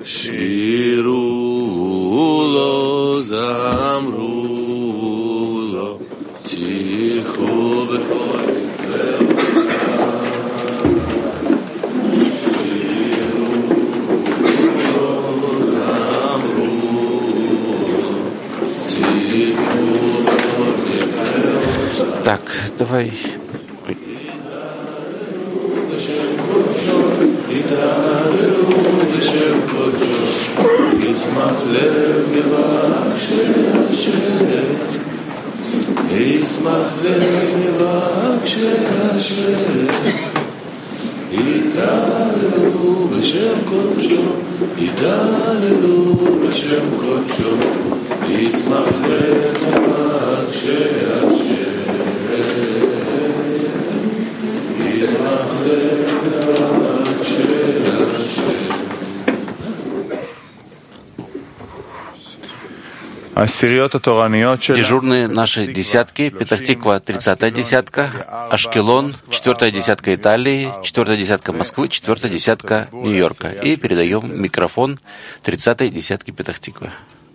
שירו לו, זמרו לו, שיחו בכל Так, давай. Дежурные наши десятки: Петах-Тиква 30-я десятка, Ашкелон 4-я десятка Италии, 4-я десятка Москвы, 4-я десятка Нью-Йорка. И передаем микрофон 30-й десятки Петах-Тиква.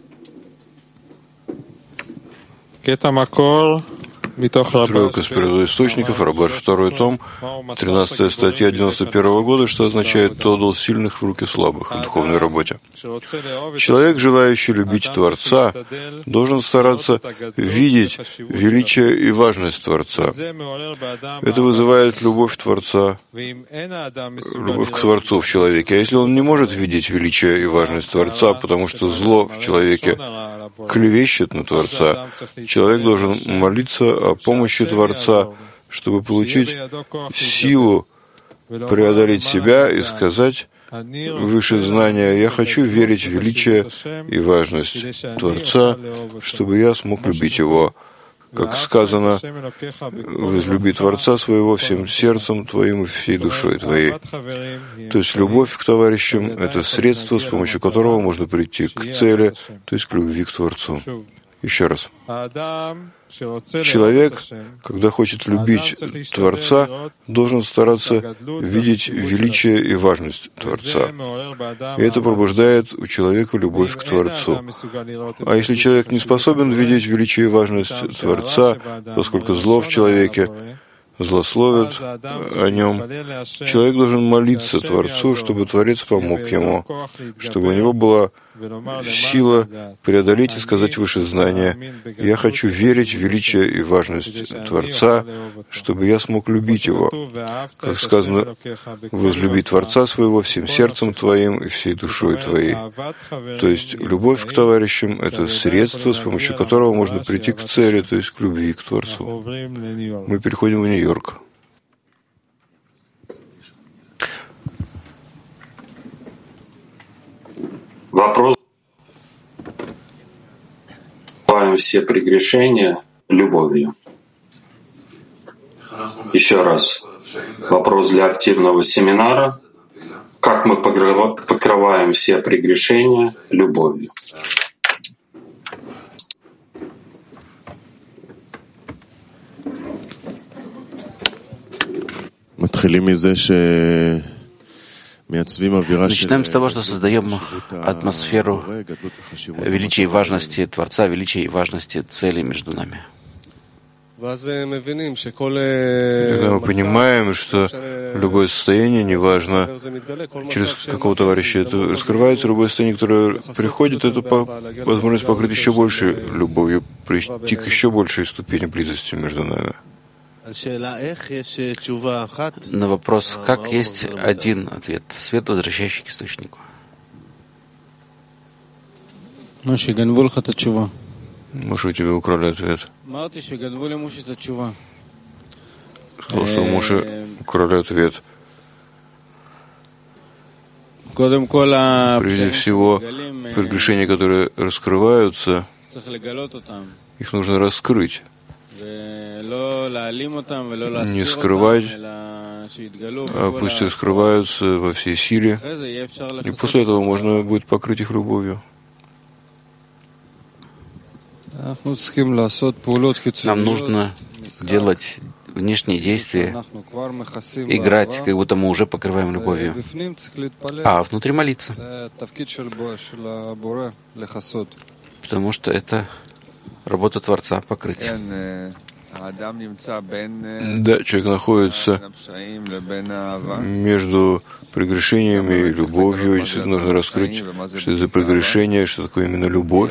Отрывок из первоисточников, Рабаш, 2 том, 13 статья 91 года, что означает «Тодал сильных в руки слабых» в духовной работе. Человек, желающий любить Творца, должен стараться видеть величие и важность Творца. Это вызывает любовь Творца, любовь к Творцу в человеке. А если он не может видеть величие и важность Творца, потому что зло в человеке клевещет на Творца, человек должен молиться о помощи Творца, чтобы получить силу преодолеть себя и сказать выше знания: «Я хочу верить в величие и важность Творца, чтобы я смог любить Его». Как сказано: «Возлюби Творца своего всем сердцем твоим и всей душой твоей». То есть любовь к товарищам — это средство, с помощью которого можно прийти к цели, то есть к любви к Творцу. Еще раз. Человек, когда хочет любить Творца, должен стараться видеть величие и важность Творца. И это пробуждает у человека любовь к Творцу. А если человек не способен видеть величие и важность Творца, поскольку зло в человеке, злословят о нем, человек должен молиться Творцу, чтобы Творец помог ему, чтобы у него была сила преодолеть и сказать выше знания: «Я хочу верить в величие и важность Творца, чтобы я смог любить Его». Как сказано: «Возлюби Творца своего всем сердцем твоим и всей душой твоей». То есть любовь к товарищам — это средство, с помощью которого можно прийти к цели, то есть к любви к Творцу. Мы переходим в Нью-Йорк. Вопрос. Все прегрешения любовью. Еще раз. Вопрос для активного семинара. Как мы покрываем все прегрешения любовью? Начинаем с того, что создаем атмосферу величия и важности Творца, величия и важности цели между нами. Тогда мы понимаем, что любое состояние, неважно, через какого товарища это раскрывается, любое состояние, которое приходит, это возможность покрыть еще большей любовью, прийти к еще большей ступени близости между нами. На вопрос «как» есть один ответ: свет, возвращающий к источнику. Моше, у тебя украли ответ. Сказал, что у Моше украли ответ. Прежде всего, прегрешения, которые раскрываются, их нужно раскрыть. Не скрывать, а пусть раскрываются во всей силе, и после этого можно будет покрыть их любовью. Нам нужно делать внешние действия играть, как будто мы уже покрываем любовью, а внутри молиться. Потому что это работа Творца покрыть. Да, человек находится между прегрешениями и любовью. Действительно нужно раскрыть, что это за прегрешение, что такое именно любовь.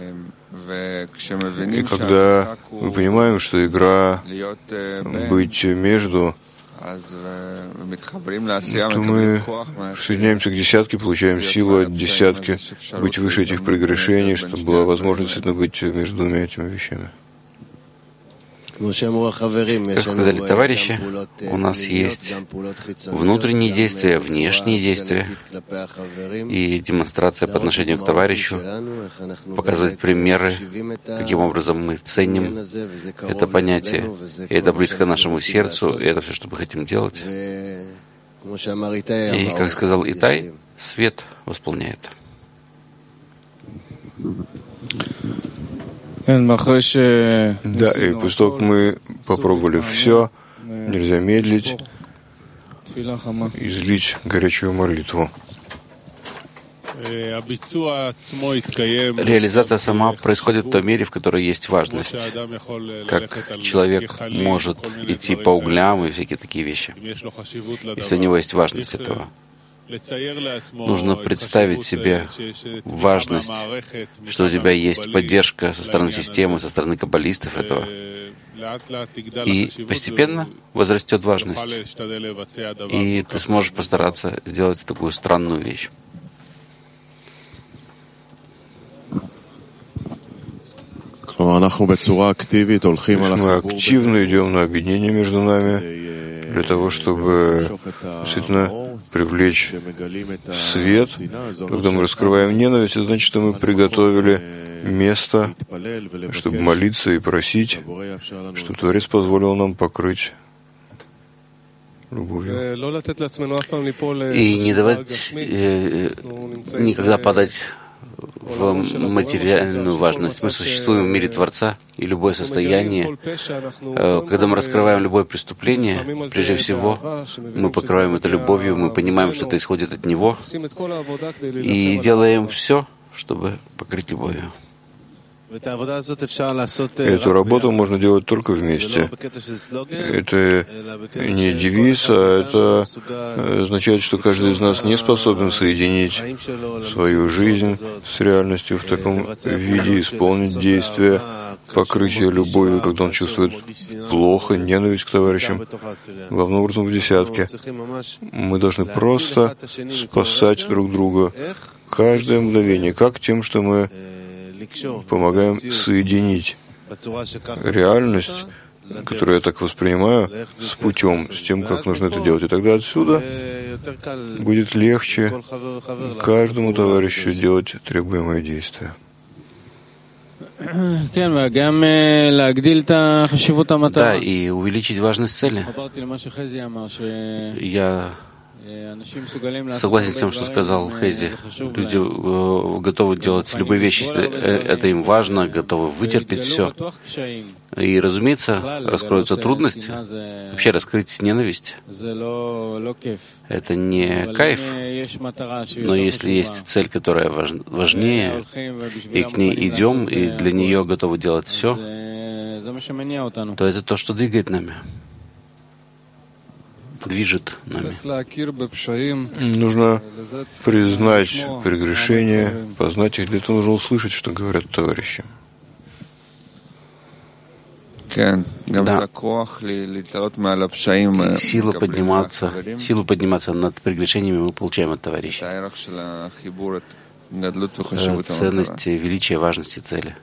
И когда мы понимаем, что игра быть между, то мы соединяемся к десятке, получаем силу от десятки, быть выше этих прегрешений, чтобы была возможность действительно быть между двумя этими вещами. Как сказали товарищи, у нас есть внутренние действия, внешние действия и демонстрация по отношению к товарищу, показывать примеры, каким образом мы ценим это понятие, и это близко нашему сердцу, и это все, что мы хотим делать. И, как сказал Итай, свет восполняет. Да, и после того, как мы попробовали все, нельзя медлить, излить горячую молитву. Реализация сама происходит в той мере, в которой есть важность. Как человек может идти по углям и всякие такие вещи, если у него есть важность этого. Нужно представить себе важность, что у тебя есть поддержка со стороны системы, со стороны каббалистов этого. И постепенно возрастет важность. И ты сможешь постараться сделать такую странную вещь. Мы активно идем на объединение между нами для того, чтобы действительно привлечь свет. Когда мы раскрываем ненависть, это значит, что мы приготовили место, чтобы молиться и просить, чтобы Творец позволил нам покрыть любовью. И не давать никогда падать в материальную важность. Мы существуем в мире Творца, и любое состояние, когда мы раскрываем любое преступление, прежде всего, мы покрываем это любовью, мы понимаем, что это исходит от Него, и делаем все, чтобы покрыть любовью. Эту работу можно делать только вместе. Это не девиз, а это означает, что каждый из нас не способен соединить свою жизнь с реальностью в таком виде, исполнить действия покрытия любовью, когда он чувствует плохо, ненависть к товарищам, главным образом в десятке. Мы должны просто спасать друг друга каждое мгновение, как тем, что мы помогаем соединить реальность, которую я так воспринимаю, с путем, с тем, как нужно это делать. И тогда отсюда будет легче каждому товарищу делать требуемое действие. Да, и увеличить важность цели. Я согласен с тем, что сказал Хези. Люди готовы делать любые вещи, если это им важно, готовы вытерпеть все. И, разумеется, раскроются трудности. Вообще раскрыть ненависть — это не кайф. Но если есть цель, которая важнее, и к ней идем, и для нее готовы делать все, то это то, что двигает нами. Движет нами. Нужно признать прегрешения, познать их. Для этого нужно услышать, что говорят товарищи. Да. Силу подниматься над прегрешениями мы получаем от товарищей. Ценности, величие, важности цели.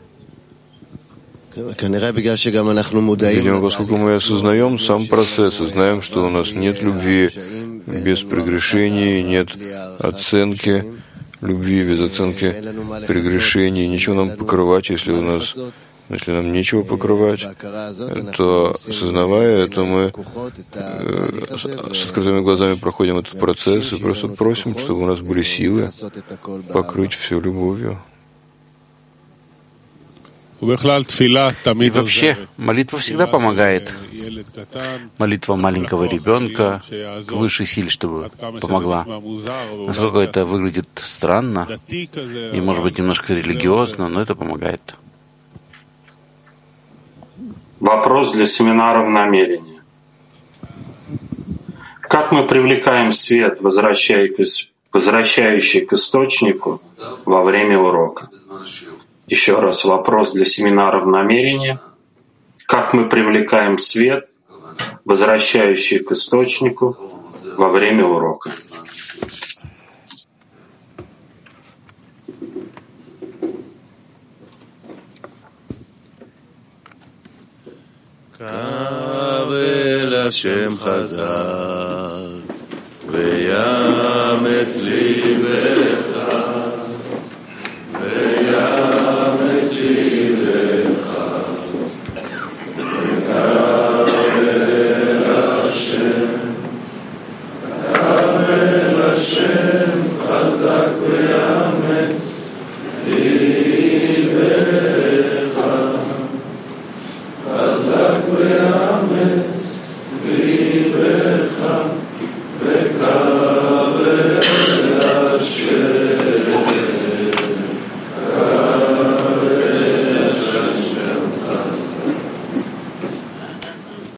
Видимо, поскольку мы осознаем сам процесс, знаем, что у нас нет любви без прегрешений, нет оценки любви без оценки прегрешений, ничего нам покрывать, если нам нечего покрывать, то, осознавая это, мы с открытыми глазами проходим этот процесс и просто просим, чтобы у нас были силы покрыть все любовью. И вообще, молитва всегда помогает, молитва маленького ребенка к высшей силе, чтобы помогла. Насколько это выглядит странно и, может быть, немножко религиозно, но это помогает. Вопрос для семинара в намерении. Как мы привлекаем свет, возвращающий к источнику во время урока? Еще раз вопрос для семинара в намерении. Как мы привлекаем свет, возвращающий к источнику во время урока? קבל השם חזק ויאמץ ליבך